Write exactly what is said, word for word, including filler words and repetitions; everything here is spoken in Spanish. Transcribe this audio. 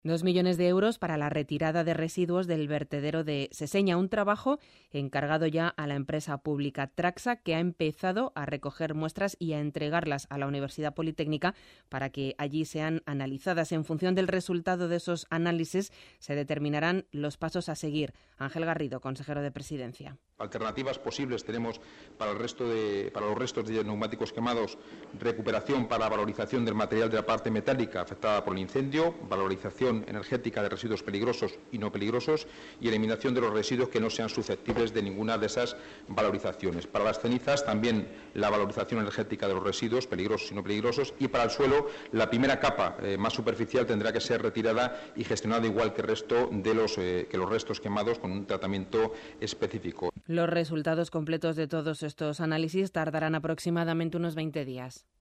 Dos millones de euros para la retirada de residuos del vertedero de Seseña, un trabajo encargado ya a la empresa pública Traxa, que ha empezado a recoger muestras y a entregarlas a la Universidad Politécnica para que allí sean analizadas. En función del resultado de esos análisis se determinarán los pasos a seguir. Ángel Garrido, consejero de Presidencia. Alternativas posibles tenemos para, el resto de, para los restos de neumáticos quemados: recuperación para valorización del material de la parte metálica afectada por el incendio, valorización energética de residuos peligrosos y no peligrosos y eliminación de los residuos que no sean susceptibles de ninguna de esas valorizaciones. Para las cenizas también la valorización energética de los residuos peligrosos y no peligrosos, y para el suelo la primera capa eh, más superficial tendrá que ser retirada y gestionada igual que el resto de los, eh, que los restos quemados con un tratamiento específico. Los resultados completos de todos estos análisis tardarán aproximadamente unos veinte días.